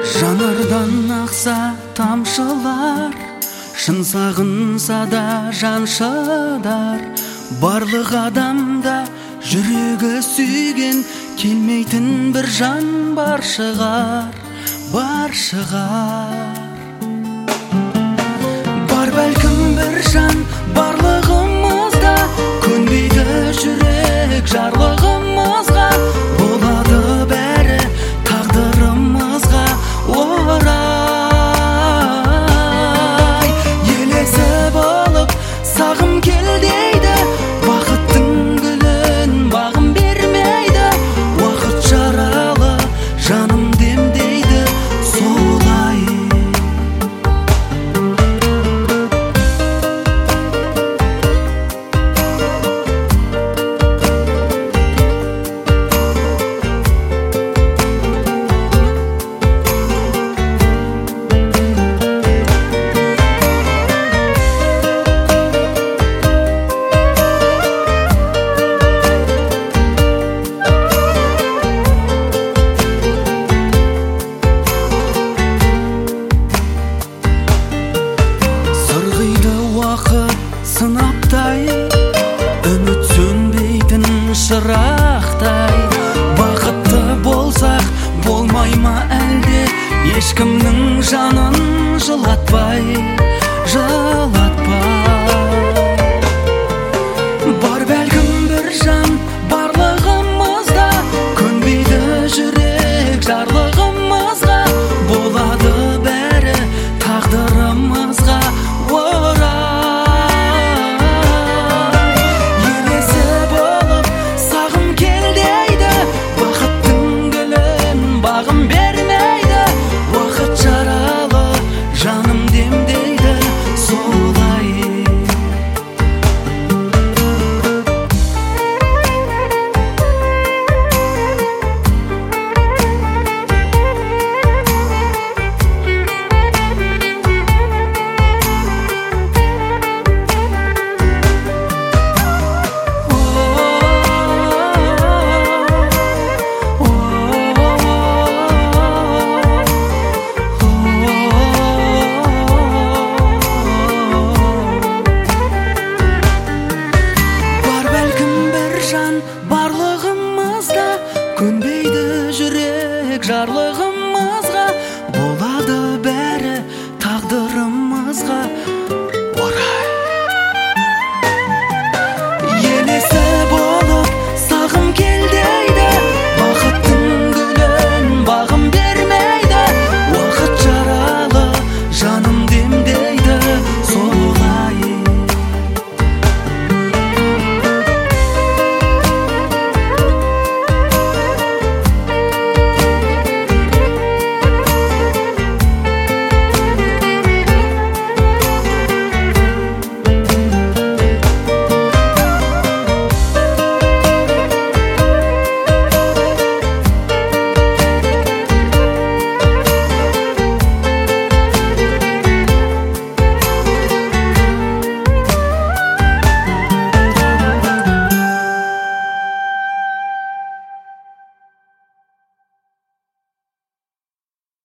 Жанардан ақса тамшылар, шын сағынса да жан шыдар. Барлық адамда жүрегі сүйген, келмейтін бір жан бар шығар, бар шығар. Бар бәлкім бір жан барлығымызда, көнбейді жүрек жарлығымызға. Болады бәрі тағдырымызға орай. Елесі болып сағым кел дейді, бақыттың гүлін бағым бермейді. Уақыт жаралы жаным демдейді солай. Сынаптай, үміт сөнбейтін шырақтай. Бақытты болсақ болмай ма әлде, ешкімнің жанын жылатпай.